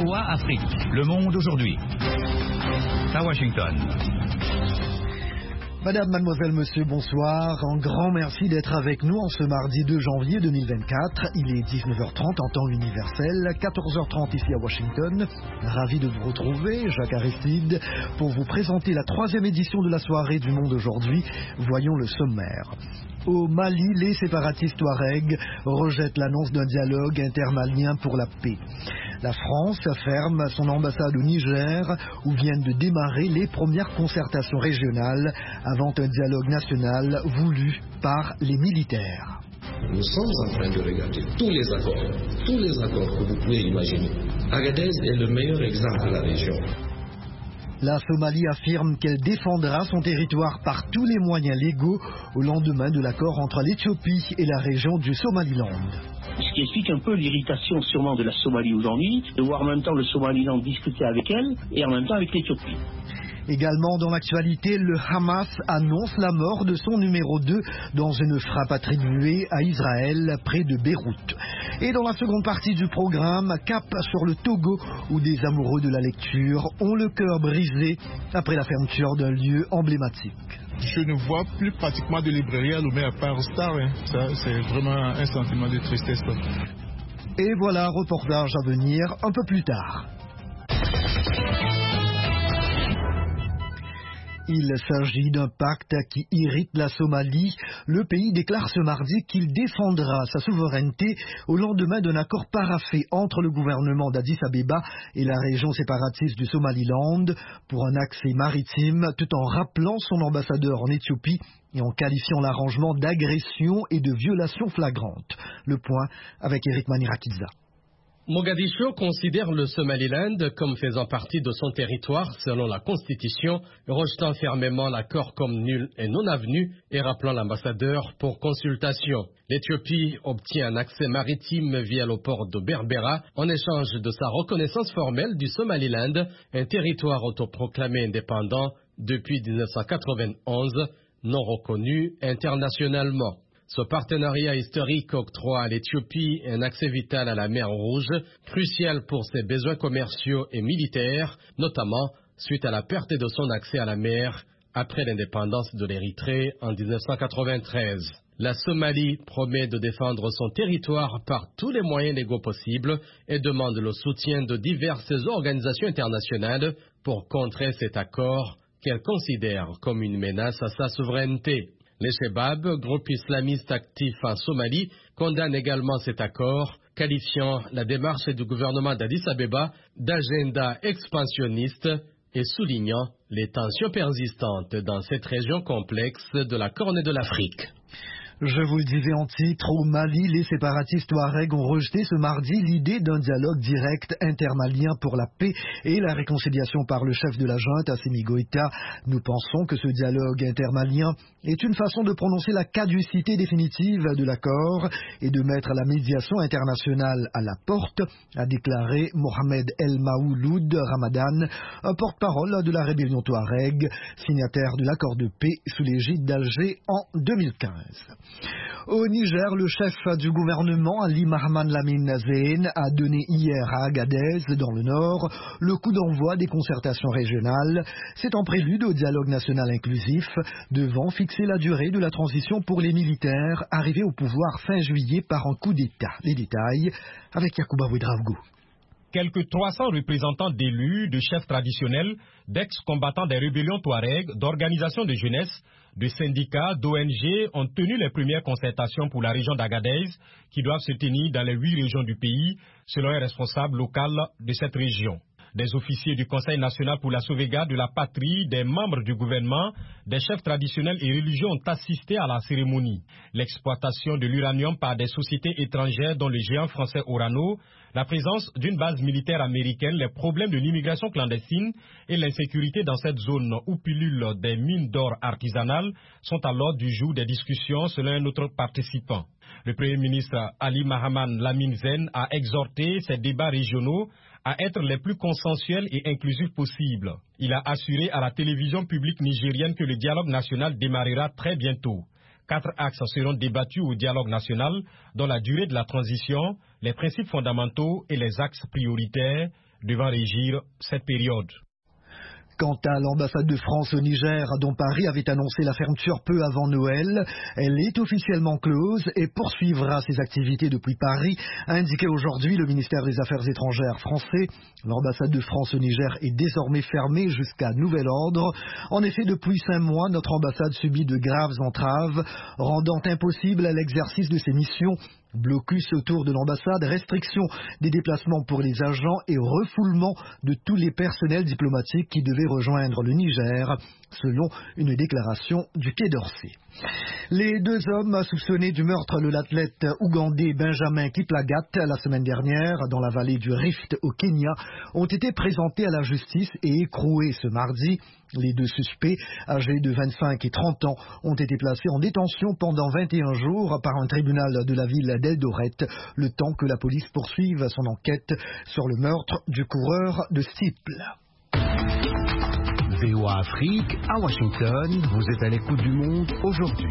VOA Afrique. Le monde aujourd'hui. À Washington. Madame, mademoiselle, monsieur, bonsoir. Un grand merci d'être avec nous en ce mardi 2 janvier 2024. Il est 19h30 en temps universel, 14h30 ici à Washington. Ravi de vous retrouver, Jacques Aristide, pour vous présenter la 3e édition de la soirée du Monde aujourd'hui. Voyons le sommaire. Au Mali, les séparatistes Touaregs rejettent l'annonce d'un dialogue intermalien pour la paix. La France ferme son ambassade au Niger, où viennent de démarrer les premières concertations régionales avant un dialogue national voulu par les militaires. Nous sommes en train de regarder tous les accords que vous pouvez imaginer. Agadez est le meilleur exemple de la région. La Somalie affirme qu'elle défendra son territoire par tous les moyens légaux au lendemain de l'accord entre l'Éthiopie et la région du Somaliland. Ce qui explique un peu l'irritation sûrement de la Somalie aujourd'hui, de voir en même temps le Somaliland discuter avec elle et en même temps avec l'Éthiopie. Également dans l'actualité, le Hamas annonce la mort de son numéro 2 dans une frappe attribuée à Israël près de Beyrouth. Et dans la seconde partie du programme, cap sur le Togo où des amoureux de la lecture ont le cœur brisé après la fermeture d'un lieu emblématique. Je ne vois plus pratiquement de librairie à Lomé à part Star. Ça, c'est vraiment un sentiment de tristesse. Et voilà, reportage à venir un peu plus tard. Il s'agit d'un pacte qui irrite la Somalie. Le pays déclare ce mardi qu'il défendra sa souveraineté au lendemain d'un accord paraphé entre le gouvernement d'Addis Abeba et la région séparatiste du Somaliland pour un accès maritime, tout en rappelant son ambassadeur en Éthiopie et en qualifiant l'arrangement d'agression et de violation flagrante. Le point avec Eric Manirakidza. Mogadiscio considère le Somaliland comme faisant partie de son territoire selon la Constitution, rejetant fermement l'accord comme nul et non avenu et rappelant l'ambassadeur pour consultation. L'Éthiopie obtient un accès maritime via le port de Berbera en échange de sa reconnaissance formelle du Somaliland, un territoire autoproclamé indépendant depuis 1991, non reconnu internationalement. Ce partenariat historique octroie à l'Éthiopie un accès vital à la mer Rouge, crucial pour ses besoins commerciaux et militaires, notamment suite à la perte de son accès à la mer après l'indépendance de l'Érythrée en 1993. La Somalie promet de défendre son territoire par tous les moyens légaux possibles et demande le soutien de diverses organisations internationales pour contrer cet accord qu'elle considère comme une menace à sa souveraineté. Les Chebab, groupe islamiste actif en Somalie, condamnent également cet accord, qualifiant la démarche du gouvernement d'Addis Abeba d'agenda expansionniste et soulignant les tensions persistantes dans cette région complexe de la Corne de l'Afrique. Je vous le disais en titre, au Mali, les séparatistes Touaregs ont rejeté ce mardi l'idée d'un dialogue direct intermalien pour la paix et la réconciliation par le chef de la junte, Assimi Goïta. Nous pensons que ce dialogue intermalien est une façon de prononcer la caducité définitive de l'accord et de mettre la médiation internationale à la porte, a déclaré Mohamed El Maouloud Ramadan, un porte-parole de la rébellion Touareg, signataire de l'accord de paix sous l'égide d'Alger en 2015. Au Niger, le chef du gouvernement, Ali Mahaman Lamine Zein, a donné hier à Agadez, dans le Nord, le coup d'envoi des concertations régionales. C'est en prélude au dialogue national inclusif, devant fixer la durée de la transition pour les militaires arrivés au pouvoir fin juillet par un coup d'État. Les détails avec Yacouba Ouedraogo. Quelques 300 représentants d'élus, de chefs traditionnels, d'ex-combattants des rébellions Touaregs, d'organisations de jeunesse, de syndicats, d'ONG ont tenu les premières concertations pour la région d'Agadez qui doivent se tenir dans les 8 régions du pays, selon un responsable local de cette région. Des officiers du Conseil national pour la sauvegarde de la patrie, des membres du gouvernement, des chefs traditionnels et religieux ont assisté à la cérémonie. L'exploitation de l'uranium par des sociétés étrangères dont le géant français Orano, la présence d'une base militaire américaine, les problèmes de l'immigration clandestine et l'insécurité dans cette zone où pullulent des mines d'or artisanales sont à l'ordre du jour des discussions selon un autre participant. Le Premier ministre Ali Mahaman Lamine Zein a exhorté ces débats régionaux à être les plus consensuels et inclusifs possibles. Il a assuré à la télévision publique nigérienne que le dialogue national démarrera très bientôt. 4 axes seront débattus au dialogue national, dont la durée de la transition, les principes fondamentaux et les axes prioritaires, devant régir cette période. Quant à l'ambassade de France au Niger, dont Paris avait annoncé la fermeture peu avant Noël, elle est officiellement close et poursuivra ses activités depuis Paris, a indiqué aujourd'hui le ministère des Affaires étrangères français. L'ambassade de France au Niger est désormais fermée jusqu'à nouvel ordre. En effet, depuis 5 mois, notre ambassade subit de graves entraves, rendant impossible l'exercice de ses missions. Blocus autour de l'ambassade, restriction des déplacements pour les agents et refoulement de tous les personnels diplomatiques qui devaient rejoindre le Niger, selon une déclaration du Quai d'Orsay. Les 2 hommes soupçonnés du meurtre de l'athlète ougandais Benjamin Kiplagat la semaine dernière dans la vallée du Rift au Kenya ont été présentés à la justice et écroués ce mardi. Les 2 suspects, âgés de 25 et 30 ans, ont été placés en détention pendant 21 jours par un tribunal de la ville d'Eldoret, le temps que la police poursuive son enquête sur le meurtre du coureur de steeple. VOA Afrique, à Washington, vous êtes à l'écoute du monde aujourd'hui.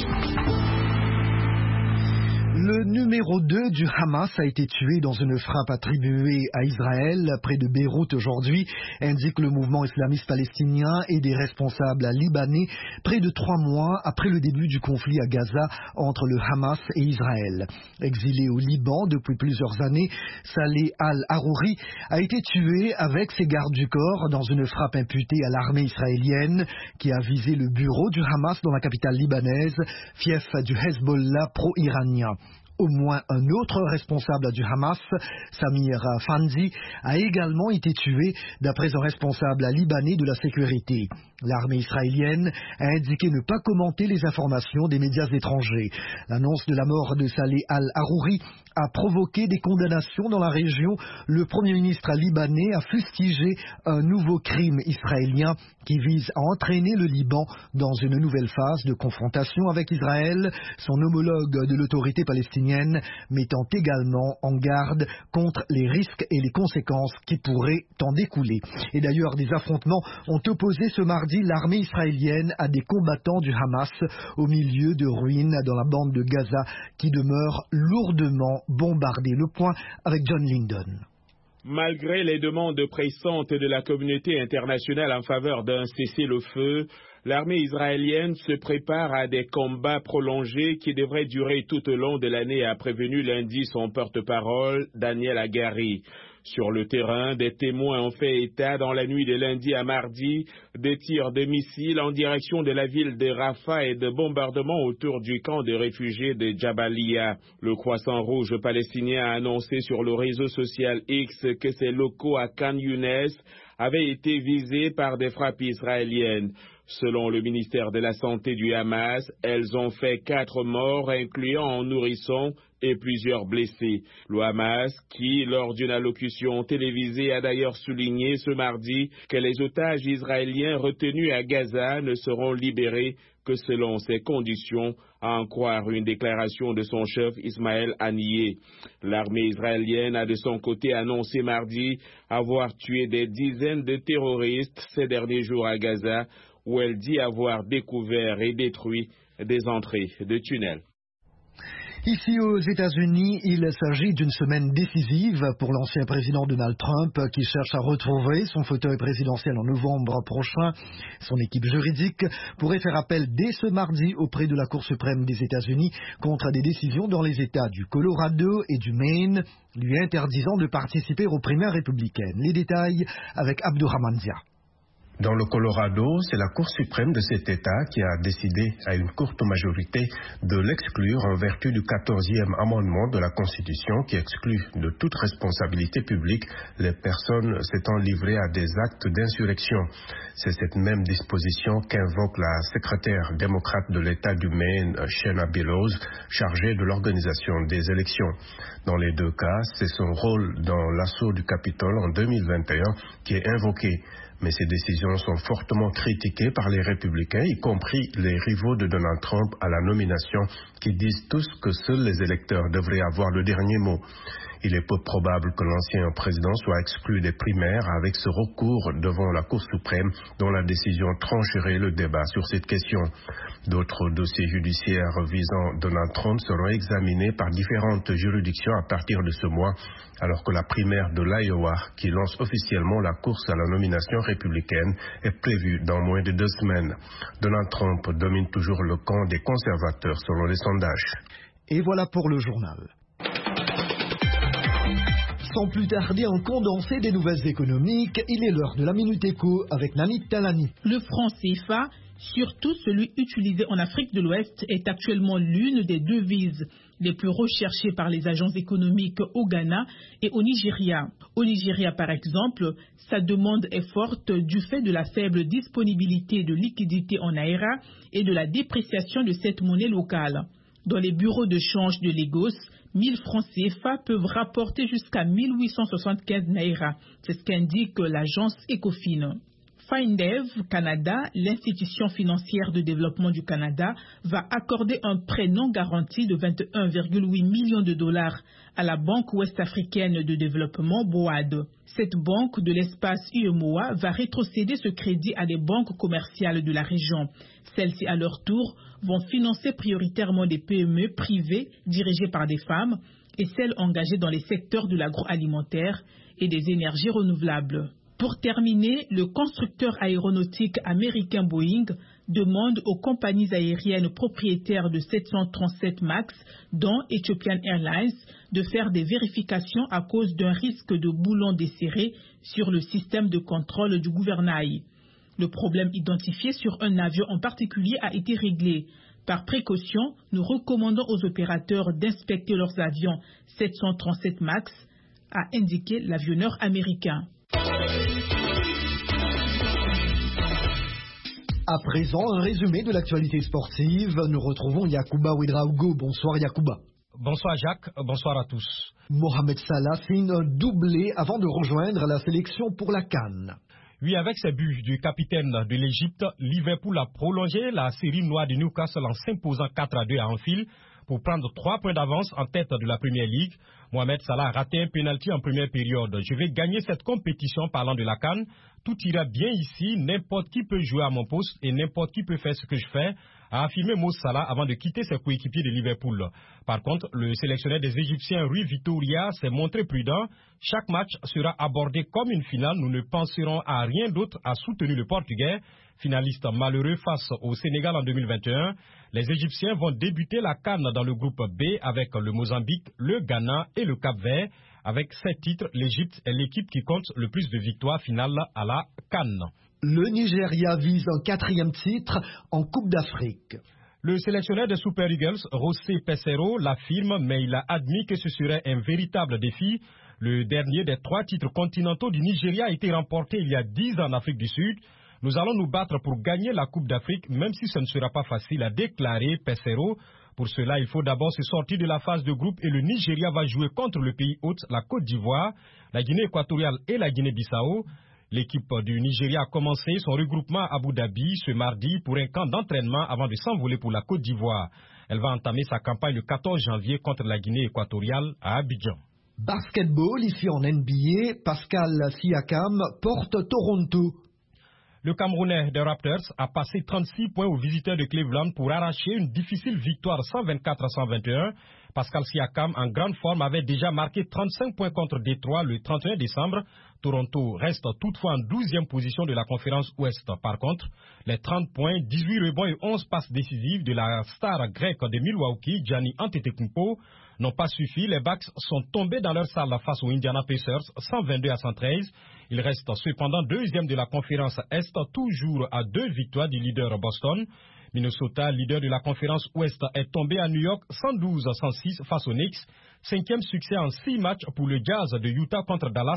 Le numéro 2 du Hamas a été tué dans une frappe attribuée à Israël près de Beyrouth aujourd'hui, indique le mouvement islamiste palestinien et des responsables libanais près de 3 mois après le début du conflit à Gaza entre le Hamas et Israël. Exilé au Liban depuis plusieurs années, Saleh al-Harouri a été tué avec ses gardes du corps dans une frappe imputée à l'armée israélienne qui a visé le bureau du Hamas dans la capitale libanaise, fief du Hezbollah pro-iranien. Au moins un autre responsable du Hamas, Samir Fandi, a également été tué d'après un responsable libanais de la sécurité. L'armée israélienne a indiqué ne pas commenter les informations des médias étrangers. L'annonce de la mort de Saleh al-Harouri a provoqué des condamnations dans la région. Le Premier ministre libanais a fustigé un nouveau crime israélien qui vise à entraîner le Liban dans une nouvelle phase de confrontation avec Israël, son homologue de l'autorité palestinienne mettant également en garde contre les risques et les conséquences qui pourraient en découler. Et d'ailleurs, des affrontements ont opposé ce mardi l'armée israélienne à des combattants du Hamas au milieu de ruines dans la bande de Gaza qui demeure lourdement bombardée. Le point avec John Lingdon. Malgré les demandes pressantes de la communauté internationale en faveur d'un cessez-le-feu, l'armée israélienne se prépare à des combats prolongés qui devraient durer tout au long de l'année, a prévenu lundi son porte-parole, Daniel Hagari. Sur le terrain, des témoins ont fait état dans la nuit de lundi à mardi des tirs de missiles en direction de la ville de Rafah et de bombardements autour du camp de réfugiés de Jabalia. Le Croissant Rouge palestinien a annoncé sur le réseau social X que ses locaux à Khan Younes avaient été visés par des frappes israéliennes. Selon le ministère de la Santé du Hamas, elles ont fait 4 morts, incluant un nourrisson et plusieurs blessés. Le Hamas, qui, lors d'une allocution télévisée, a d'ailleurs souligné ce mardi que les otages israéliens retenus à Gaza ne seront libérés que selon ces conditions, à en croire une déclaration de son chef Ismaël Haniyeh. L'armée israélienne a de son côté annoncé mardi avoir tué des dizaines de terroristes ces derniers jours à Gaza, où elle dit avoir découvert et détruit des entrées de tunnels. Ici aux États-Unis, il s'agit d'une semaine décisive pour l'ancien président Donald Trump qui cherche à retrouver son fauteuil présidentiel en novembre prochain. Son équipe juridique pourrait faire appel dès ce mardi auprès de la Cour suprême des États-Unis contre des décisions dans les États du Colorado et du Maine, lui interdisant de participer aux primaires républicaines. Les détails avec Abdourahmane Zia. Dans le Colorado, c'est la Cour suprême de cet État qui a décidé à une courte majorité de l'exclure en vertu du 14e amendement de la Constitution qui exclut de toute responsabilité publique les personnes s'étant livrées à des actes d'insurrection. C'est cette même disposition qu'invoque la secrétaire démocrate de l'État du Maine, Shanna Billows, chargée de l'organisation des élections. Dans les 2 cas, c'est son rôle dans l'assaut du Capitole en 2021 qui est invoqué. Mais ces décisions sont fortement critiquées par les républicains, y compris les rivaux de Donald Trump à la nomination, qui disent tous que seuls les électeurs devraient avoir le dernier mot. Il est peu probable que l'ancien président soit exclu des primaires avec ce recours devant la Cour suprême dont la décision trancherait le débat sur cette question. D'autres dossiers judiciaires visant Donald Trump seront examinés par différentes juridictions à partir de ce mois, alors que la primaire de l'Iowa, qui lance officiellement la course à la nomination républicaine, est prévue dans moins de 2 semaines. Donald Trump domine toujours le camp des conservateurs selon les sondages. Et voilà pour le journal. Sans plus tarder, en condensé des nouvelles économiques, il est l'heure de la Minute Éco avec Nani Talani. Le franc CFA, surtout celui utilisé en Afrique de l'Ouest, est actuellement l'une des devises les plus recherchées par les agences économiques au Ghana et au Nigeria. Au Nigeria, par exemple, sa demande est forte du fait de la faible disponibilité de liquidités en naira et de la dépréciation de cette monnaie locale. Dans les bureaux de change de Lagos, 1000 francs CFA peuvent rapporter jusqu'à 1875 naira. C'est ce qu'indique l'agence Ecofin. Findev Canada, l'institution financière de développement du Canada, va accorder un prêt non garanti de 21,8 millions de dollars à la Banque ouest-africaine de développement BOAD. Cette banque de l'espace UEMOA va rétrocéder ce crédit à des banques commerciales de la région. Celles-ci, à leur tour, vont financer prioritairement des PME privées dirigées par des femmes et celles engagées dans les secteurs de l'agroalimentaire et des énergies renouvelables. Pour terminer, le constructeur aéronautique américain Boeing demande aux compagnies aériennes propriétaires de 737 MAX, dont Ethiopian Airlines, de faire des vérifications à cause d'un risque de boulons desserrés sur le système de contrôle du gouvernail. Le problème identifié sur un avion en particulier a été réglé. Par précaution, nous recommandons aux opérateurs d'inspecter leurs avions 737 MAX, a indiqué l'avionneur américain. À présent, un résumé de l'actualité sportive. Nous retrouvons Yacouba Ouedraogo. Bonsoir Yacouba. Bonsoir Jacques, bonsoir à tous. Mohamed Salah signe un doublé avant de rejoindre la sélection pour la CAN. Oui, avec ses buts du capitaine de l'Égypte, Liverpool a prolongé la série noire de Newcastle en s'imposant 4-2 à Anfield pour prendre 3 points d'avance en tête de la Premier League. Mohamed Salah a raté un pénalty en première période. Je vais gagner cette compétition parlant de la CAN. Tout ira bien ici, n'importe qui peut jouer à mon poste et n'importe qui peut faire ce que je fais, a affirmé Mo Salah avant de quitter ses coéquipiers de Liverpool. Par contre, le sélectionneur des Égyptiens Rui Vitória s'est montré prudent. Chaque match sera abordé comme une finale. Nous ne penserons à rien d'autre, a soutenu le Portugais. Finaliste malheureux face au Sénégal en 2021, les Égyptiens vont débuter la CAN dans le groupe B avec le Mozambique, le Ghana et le Cap-Vert. Avec 7 titres, l'Égypte est l'équipe qui compte le plus de victoires finales à la CAN. Le Nigeria vise un 4e titre en Coupe d'Afrique. Le sélectionneur des Super Eagles, José Peseiro, l'affirme, mais il a admis que ce serait un véritable défi. Le dernier des 3 titres continentaux du Nigeria a été remporté il y a 10 ans en Afrique du Sud. Nous allons nous battre pour gagner la Coupe d'Afrique, même si ce ne sera pas facile, a déclaré Peseiro. Pour cela, il faut d'abord se sortir de la phase de groupe et le Nigeria va jouer contre le pays hôte, la Côte d'Ivoire, la Guinée équatoriale et la Guinée-Bissau. L'équipe du Nigeria a commencé son regroupement à Abu Dhabi ce mardi pour un camp d'entraînement avant de s'envoler pour la Côte d'Ivoire. Elle va entamer sa campagne le 14 janvier contre la Guinée équatoriale à Abidjan. Basketball, ici en NBA, Pascal Siakam porte Toronto. Le Camerounais des Raptors a passé 36 points aux visiteurs de Cleveland pour arracher une difficile victoire 124-121. Pascal Siakam, en grande forme, avait déjà marqué 35 points contre Détroit le 31 décembre. Toronto reste toutefois en 12e position de la conférence Ouest. Par contre, les 30 points, 18 rebonds et 11 passes décisives de la star grecque de Milwaukee, Giannis Antetokounmpo, n'ont pas suffi. Les Bucks sont tombés dans leur salle face aux Indiana Pacers, 122-113. Ils restent cependant 2e de la conférence Est, toujours à 2 victoires du leader Boston. Minnesota, leader de la conférence Ouest, est tombé à New York 112-106 face aux Knicks. 5e succès en 6 matchs pour le Jazz de Utah contre Dallas,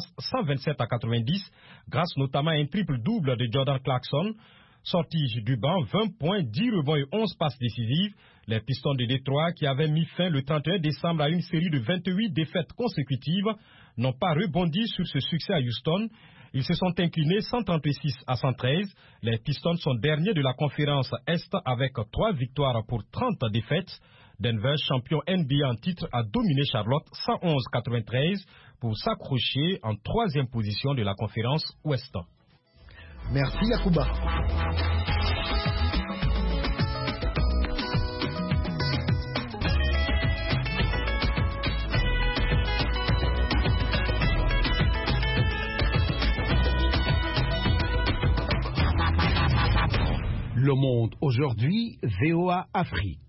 127-90, grâce notamment à un triple-double de Jordan Clarkson. Sorti du banc, 20 points, 10 rebonds et 11 passes décisives. Les Pistons de Détroit, qui avaient mis fin le 31 décembre à une série de 28 défaites consécutives, n'ont pas rebondi sur ce succès à Houston. Ils se sont inclinés 136-113. Les Pistons sont derniers de la conférence Est avec 3 victoires pour 30 défaites. Denver, champion NBA en titre, a dominé Charlotte 111-93 pour s'accrocher en 3e position de la conférence Ouest. Merci Yacouba. Le Monde aujourd'hui, VOA Afrique.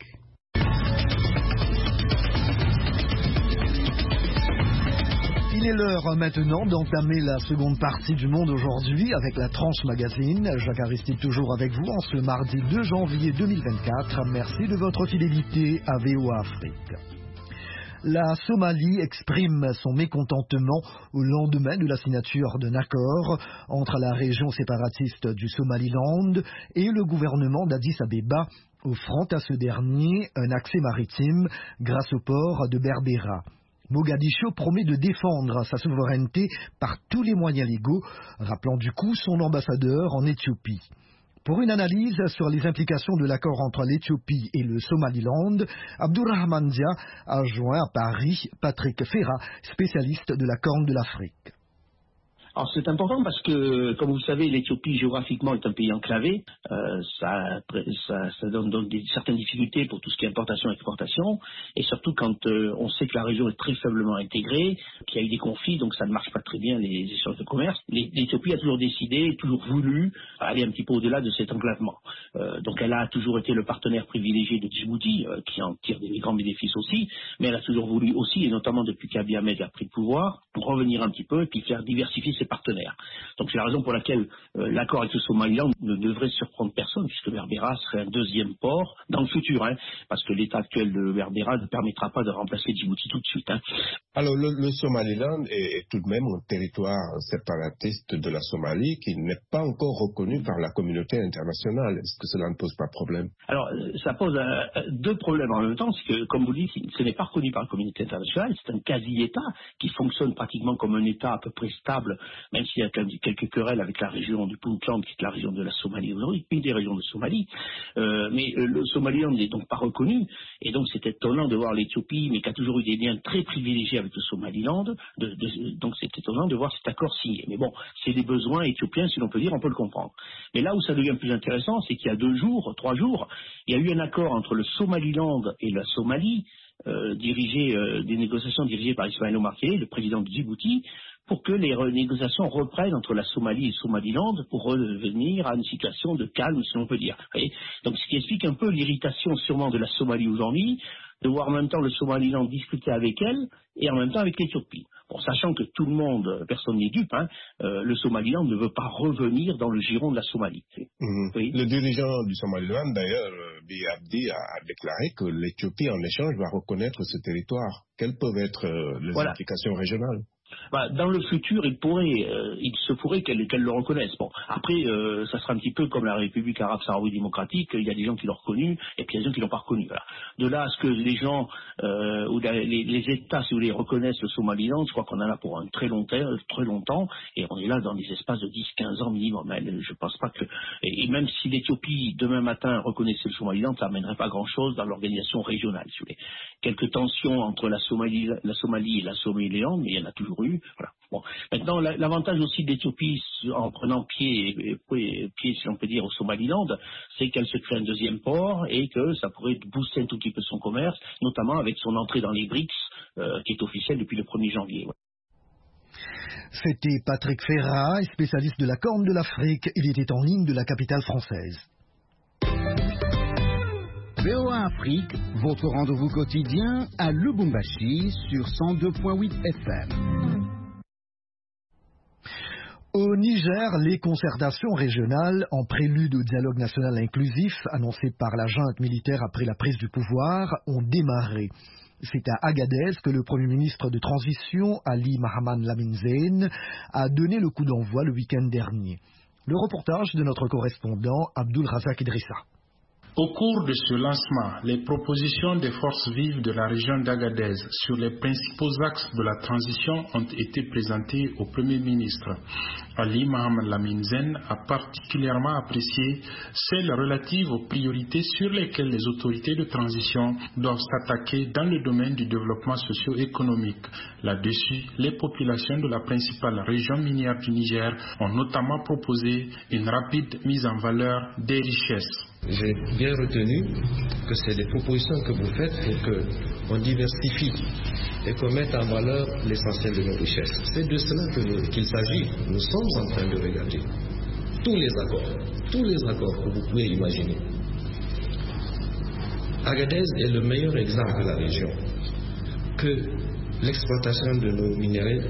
Il est l'heure maintenant d'entamer la seconde partie du Monde aujourd'hui avec la Tranche Magazine. Jacques Aristide toujours avec vous en ce mardi 2 janvier 2024. Merci de votre fidélité à VOA Afrique. La Somalie exprime son mécontentement au lendemain de la signature d'un accord entre la région séparatiste du Somaliland et le gouvernement d'Addis Abeba, offrant à ce dernier un accès maritime grâce au port de Berbera. Mogadiscio promet de défendre sa souveraineté par tous les moyens légaux, rappelant du coup son ambassadeur en Éthiopie. Pour une analyse sur les implications de l'accord entre l'Éthiopie et le Somaliland, Abdurrahman Dia a joint à Paris Patrick Ferra, spécialiste de la Corne de l'Afrique. Alors c'est important parce que, comme vous le savez, l'Éthiopie géographiquement est un pays enclavé. Ça donne donc certaines difficultés pour tout ce qui est importation-exportation. Et surtout quand on sait que la région est très faiblement intégrée, qu'il y a eu des conflits, donc ça ne marche pas très bien les échanges de commerce. L'Éthiopie a toujours décidé, toujours voulu aller un petit peu au-delà de cet enclavement. Donc elle a toujours été le partenaire privilégié de Djibouti, qui en tire des grands bénéfices aussi. Mais elle a toujours voulu aussi, et notamment depuis qu'Abiy Ahmed a pris le pouvoir, revenir un petit peu et puis faire diversifier ses partenaires. Donc c'est la raison pour laquelle l'accord avec le Somaliland ne devrait surprendre personne, puisque Berbera serait un deuxième port dans le futur, parce que l'état actuel de Berbera ne permettra pas de remplacer Djibouti tout de suite. Alors le Somaliland est tout de même un territoire séparatiste de la Somalie qui n'est pas encore reconnu par la communauté internationale. Est-ce que cela ne pose pas problème? Alors ça pose deux problèmes en même temps, c'est que, comme vous le dites, ce n'est pas reconnu par la communauté internationale, c'est un quasi-État qui fonctionne pratiquement comme un État à peu près stable, même s'il y a quelques querelles avec la région du Puntland, qui est la région de la Somalie aujourd'hui, une des régions de Somalie. Mais le Somaliland n'est donc pas reconnu, et donc c'est étonnant de voir l'Éthiopie, mais qui a toujours eu des liens très privilégiés avec le Somaliland, donc c'est étonnant de voir cet accord signé. Mais bon, c'est des besoins éthiopiens, si l'on peut dire, on peut le comprendre. Mais là où ça devient plus intéressant, c'est qu'il y a 3 jours, il y a eu un accord entre le Somaliland et la Somalie, des négociations dirigées par Ismaël Omar Guelleh, le président de Djibouti, pour que les négociations reprennent entre la Somalie et le Somaliland pour revenir à une situation de calme, si l'on peut dire. Donc ce qui explique un peu l'irritation sûrement de la Somalie aujourd'hui, de voir en même temps le Somaliland discuter avec elle et en même temps avec l'Éthiopie. Bon, sachant que tout le monde, personne n'est dupe, le Somaliland ne veut pas revenir dans le giron de la Somalie. Oui. Le dirigeant du Somaliland, d'ailleurs, Abiy Abdi, a déclaré que l'Éthiopie, en échange, va reconnaître ce territoire. Quelles peuvent être les implications régionales? Dans le futur, il se pourrait qu'elle le reconnaisse. Bon, après, ça sera un petit peu comme la République arabe sahraoui démocratique. Il y a des gens qui l'ont reconnu et puis il y a des gens qui l'ont pas reconnu. Voilà. De là à ce que les gens ou les États, si vous voulez, reconnaissent le Somaliland, je crois qu'on en a pour un très longtemps, et on est là dans des espaces de 10-15 ans minimum. Je pense pas que, et même si l'Éthiopie demain matin reconnaissait le Somaliland, ça n'amènerait pas grand-chose dans l'organisation régionale. Si vous voulez. Quelques tensions entre la Somalie et la Somaliland, mais il y en a toujours eu. Voilà. Bon. Maintenant, l'avantage aussi de l'Éthiopie en prenant pied, si on peut dire, au Somaliland, c'est qu'elle se crée un deuxième port et que ça pourrait booster un tout petit peu son commerce, notamment avec son entrée dans les BRICS, qui est officielle depuis le 1er janvier. Ouais. C'était Patrick Ferra, spécialiste de la Corne de l'Afrique. Il était en ligne de la capitale française. VOA Afrique, votre rendez-vous quotidien à Lubumbashi sur 102.8 FM. Au Niger, les concertations régionales, en prélude au dialogue national inclusif annoncé par la junte militaire après la prise du pouvoir, ont démarré. C'est à Agadez que le Premier ministre de transition, Ali Mahaman Lamine Zeine, a donné le coup d'envoi le week-end dernier. Le reportage de notre correspondant Abdul Razak Idrissa. Au cours de ce lancement, les propositions des forces vives de la région d'Agadez sur les principaux axes de la transition ont été présentées au Premier ministre. Ali Mohamed Lamine Zen a particulièrement apprécié celles relatives aux priorités sur lesquelles les autorités de transition doivent s'attaquer dans le domaine du développement socio-économique. Là-dessus, les populations de la principale région minière du Niger ont notamment proposé une rapide mise en valeur des richesses. J'ai bien retenu que c'est des propositions que vous faites pour qu'on diversifie et qu'on mette en valeur l'essentiel de nos richesses. C'est de cela qu'il s'agit. Nous sommes en train de regarder tous les accords que vous pouvez imaginer. Agadez est le meilleur exemple de la région que l'exploitation de nos minéraux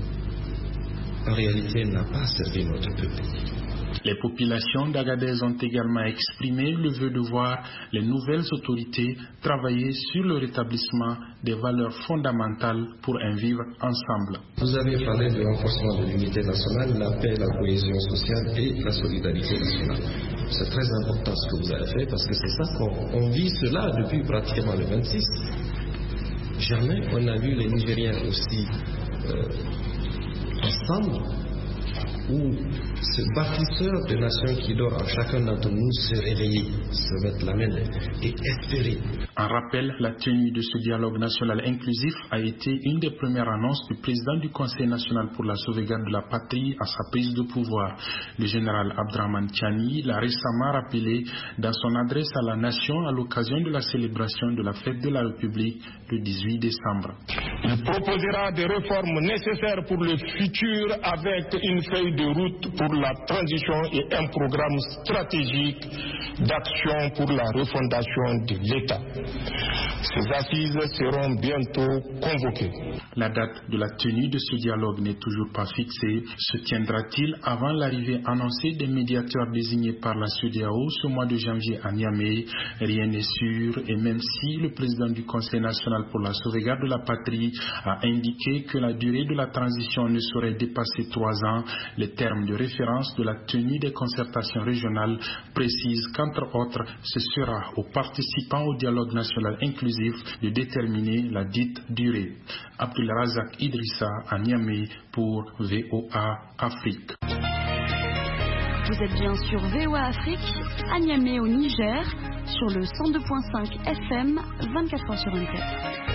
en réalité n'a pas servi notre peuple. Les populations d'Agadez ont également exprimé le vœu de voir les nouvelles autorités travailler sur le rétablissement des valeurs fondamentales pour un vivre ensemble. Vous avez parlé du renforcement de l'unité nationale, la paix, la cohésion sociale et la solidarité nationale. C'est très important ce que vous avez fait parce que c'est ça qu'on vit cela depuis pratiquement le 26. Jamais on n'a vu les Nigériens aussi ensemble, où ce bâtisseur de nations qui dort en chacun d'entre nous se réveiller, se mettre la main et espérer. En rappel, la tenue de ce dialogue national inclusif a été une des premières annonces du président du Conseil national pour la sauvegarde de la patrie à sa prise de pouvoir. Le général Abdrahmane Tiani l'a récemment rappelé dans son adresse à la nation à l'occasion de la célébration de la fête de la République le 18 décembre. Il proposera des réformes nécessaires pour le futur avec une feuille de route pour la transition et un programme stratégique d'action pour la refondation de l'État. Ces assises seront bientôt convoquées. La date de la tenue de ce dialogue n'est toujours pas fixée. Se tiendra-t-il avant l'arrivée annoncée des médiateurs désignés par la CEDEAO ce mois de janvier à Niamey? Rien n'est sûr, et même si le président du Conseil national pour la sauvegarde de la patrie a indiqué que la durée de la transition ne saurait dépasser 3 ans, les termes de référence de la tenue des concertations régionales précisent qu'entre autres, ce sera aux participants au dialogue national inclusif de déterminer la dite durée. Abdulrazak Idrissa à Niamey pour VOA Afrique. Vous êtes bien sur VOA Afrique, à Niamey au Niger, sur le 102.5 FM, 24 heures sur 24.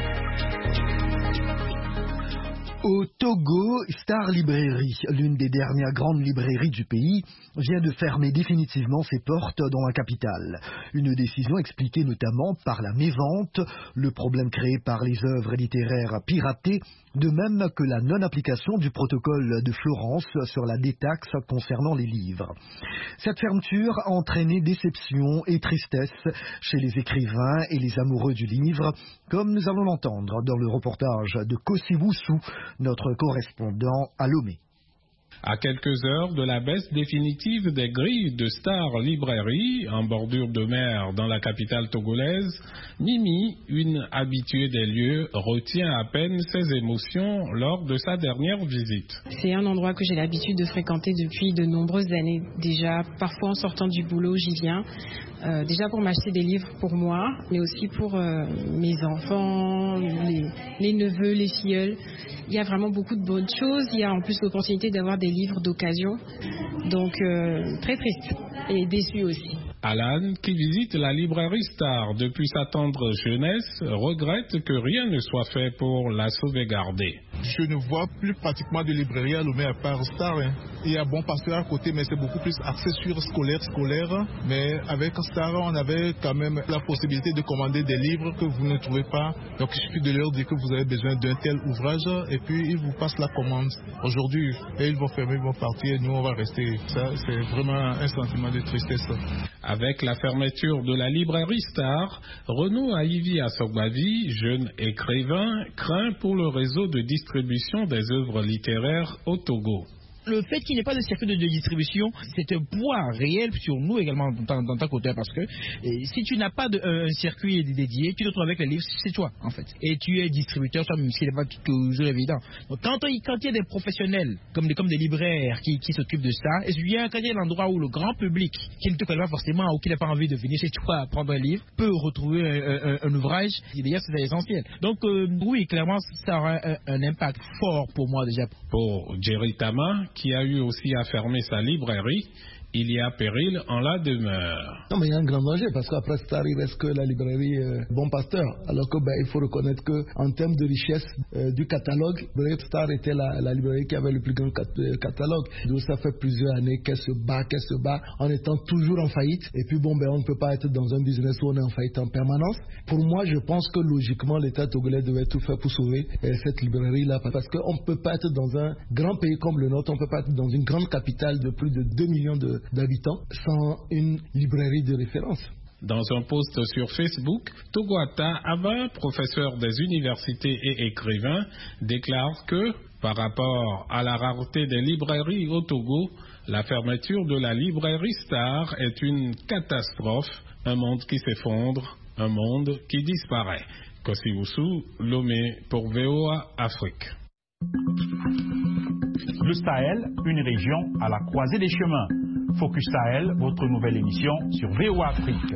Au Togo, Star Librairie, l'une des dernières grandes librairies du pays, vient de fermer définitivement ses portes dans la capitale. Une décision expliquée notamment par la mévente, le problème créé par les œuvres littéraires piratées, de même que la non-application du protocole de Florence sur la détaxe concernant les livres. Cette fermeture a entraîné déception et tristesse chez les écrivains et les amoureux du livre, comme nous allons l'entendre dans le reportage de Kossi Woussou, notre correspondant à Lomé. À quelques heures de la baisse définitive des grilles de Star Librairie, en bordure de mer dans la capitale togolaise, Mimi, une habituée des lieux, retient à peine ses émotions lors de sa dernière visite. C'est un endroit que j'ai l'habitude de fréquenter depuis de nombreuses années déjà. Parfois en sortant du boulot, j'y viens. Déjà pour m'acheter des livres pour moi, mais aussi pour mes enfants, les neveux, les filleuls. Il y a vraiment beaucoup de bonnes choses. Il y a en plus l'opportunité d'avoir des livres d'occasion. Donc très triste et déçu aussi. Alan, qui visite la librairie Star depuis sa tendre jeunesse, regrette que rien ne soit fait pour la sauvegarder. Je ne vois plus pratiquement de librairie à Lomé à part Star. Il y a Bon Pasteur à côté, mais c'est beaucoup plus axé sur scolaire. Mais avec Star, on avait quand même la possibilité de commander des livres que vous ne trouvez pas. Donc il suffit de leur dire que vous avez besoin d'un tel ouvrage et puis ils vous passent la commande. Aujourd'hui, ils vont fermer, ils vont partir et nous on va rester. Ça, c'est vraiment un sentiment de tristesse. Avec la fermeture de la librairie Star, Renaud Aïvi Assogbavi, jeune écrivain, craint pour le réseau de distribution des œuvres littéraires au Togo. le fait qu'il n'y ait pas de circuit de distribution, c'est un poids réel sur nous également dans ta côté, parce que si tu n'as pas un circuit dédié, tu te trouves avec les livres, c'est toi en fait. Et tu es distributeur, toi, même si ce n'est pas toujours évident. Donc, quand il y a des professionnels, comme des libraires qui s'occupent de ça, et bien quand il y a l'endroit où le grand public, qui ne te connaît pas forcément ou qui n'a pas envie de venir chez toi prendre un livre, peut retrouver un ouvrage, d'ailleurs c'est essentiel. Donc oui, clairement, ça aura un impact fort pour moi déjà. Pour Jerry Tama, qui a eu aussi à fermer sa librairie, il y a péril en la demeure. Non, mais il y a un grand danger parce qu'après Star, il reste que la librairie Bon Pasteur. Alors que il faut reconnaître qu'en termes de richesse du catalogue, Star était la librairie qui avait le plus grand catalogue. Donc ça fait plusieurs années qu'elle se bat en étant toujours en faillite. Et puis on ne peut pas être dans un business où on est en faillite en permanence. Pour moi, je pense que logiquement, l'État togolais devait tout faire pour sauver cette librairie-là. Parce qu'on ne peut pas être dans un grand pays comme le nôtre, on ne peut pas être dans une grande capitale de plus de 2 millions d'habitants sans une librairie de référence. Dans un post sur Facebook, Togoata Abba, professeur des universités et écrivain, déclare que, par rapport à la rareté des librairies au Togo, la fermeture de la librairie Star est une catastrophe, un monde qui s'effondre, un monde qui disparaît. Kosiwusu, Lomé pour VOA Afrique. Le Sahel, une région à la croisée des chemins. Focus Sahel, votre nouvelle émission sur VOA Afrique.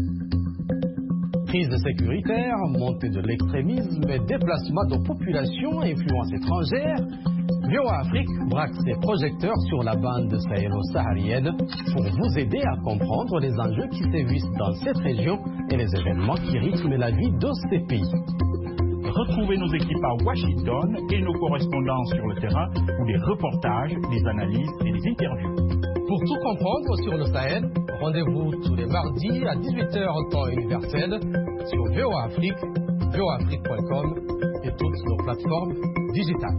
Crise sécuritaire, montée de l'extrémisme et déplacement de populations à influence étrangère, VOA Afrique braque ses projecteurs sur la bande sahélo-saharienne pour vous aider à comprendre les enjeux qui sévissent dans cette région et les événements qui rythment la vie de ces pays. Retrouvez nos équipes à Washington et nos correspondants sur le terrain pour des reportages, des analyses et des interviews. Pour tout comprendre sur le Sahel, rendez-vous tous les mardis à 18h en temps universel sur VOA Afrique, voaafrique.com et toutes nos plateformes digitales.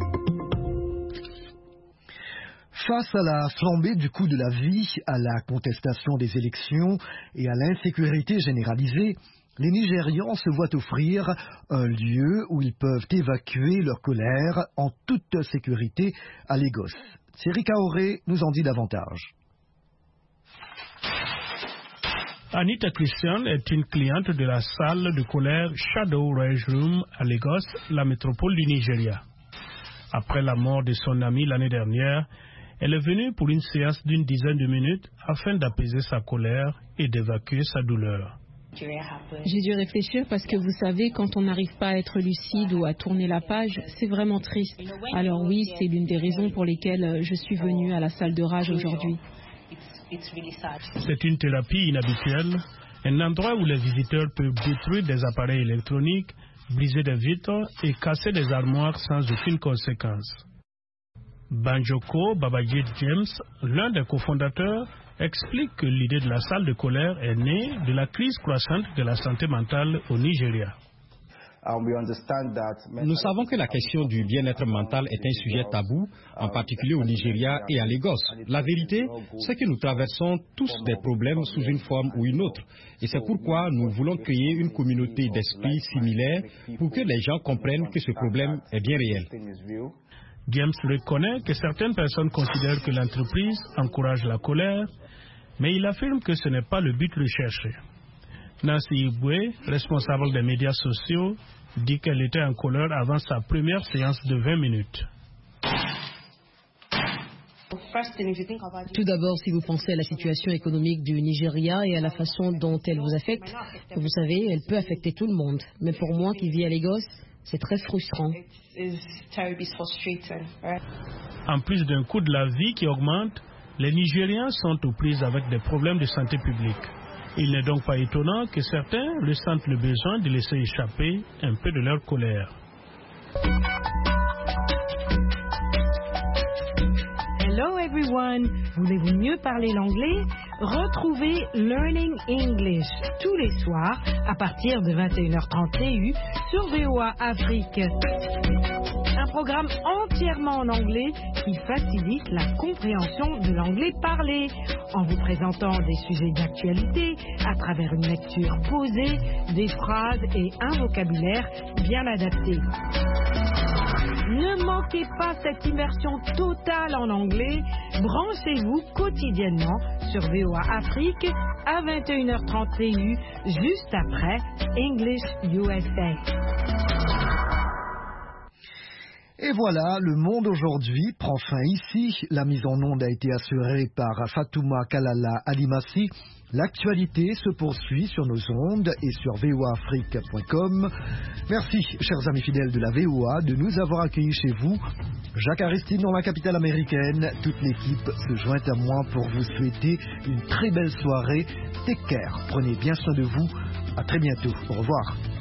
Face à la flambée du coût de la vie, à la contestation des élections et à l'insécurité généralisée, les Nigérians se voient offrir un lieu où ils peuvent évacuer leur colère en toute sécurité à Lagos. Thierry Kaoré nous en dit davantage. Anita Christian est une cliente de la salle de colère Shadow Rage Room à Lagos, la métropole du Nigeria. Après la mort de son ami l'année dernière, elle est venue pour une séance d'une dizaine de minutes afin d'apaiser sa colère et d'évacuer sa douleur. J'ai dû réfléchir parce que vous savez, quand on n'arrive pas à être lucide ou à tourner la page, c'est vraiment triste. Alors oui, c'est l'une des raisons pour lesquelles je suis venue à la salle de rage aujourd'hui. C'est une thérapie inhabituelle, un endroit où les visiteurs peuvent détruire des appareils électroniques, briser des vitres et casser des armoires sans aucune conséquence. Banjoko Babajit James, l'un des cofondateurs, explique que l'idée de la salle de colère est née de la crise croissante de la santé mentale au Nigeria. Nous savons que la question du bien-être mental est un sujet tabou, en particulier au Nigeria et à Lagos. La vérité, c'est que nous traversons tous des problèmes sous une forme ou une autre. Et c'est pourquoi nous voulons créer une communauté d'esprit similaire pour que les gens comprennent que ce problème est bien réel. James reconnaît que certaines personnes considèrent que l'entreprise encourage la colère, mais il affirme que ce n'est pas le but recherché. Nancy Ibwe, responsable des médias sociaux, dit qu'elle était en colère avant sa première séance de 20 minutes. Tout d'abord, si vous pensez à la situation économique du Nigeria et à la façon dont elle vous affecte, vous savez, elle peut affecter tout le monde. Mais pour moi qui vis à Lagos, c'est très frustrant. En plus d'un coût de la vie qui augmente, les Nigériens sont aux prises avec des problèmes de santé publique. Il n'est donc pas étonnant que certains ressentent le besoin de laisser échapper un peu de leur colère. Hello everyone! Voulez-vous mieux parler l'anglais? Retrouvez Learning English tous les soirs à partir de 21h30 TU sur VOA Afrique. Un programme entièrement en anglais qui facilite la compréhension de l'anglais parlé en vous présentant des sujets d'actualité à travers une lecture posée, des phrases et un vocabulaire bien adaptés. Ne manquez pas cette immersion totale en anglais. Branchez-vous quotidiennement sur VOA Afrique à 21h30 TU, juste après English USA. Et voilà, le monde aujourd'hui prend fin ici. La mise en onde a été assurée par Fatouma Kalala Alimassi. L'actualité se poursuit sur nos ondes et sur voaafrique.com. Merci, chers amis fidèles de la VOA, de nous avoir accueillis chez vous. Jacques Aristide dans la capitale américaine. Toute l'équipe se joint à moi pour vous souhaiter une très belle soirée. Take care. Prenez bien soin de vous. À très bientôt. Au revoir.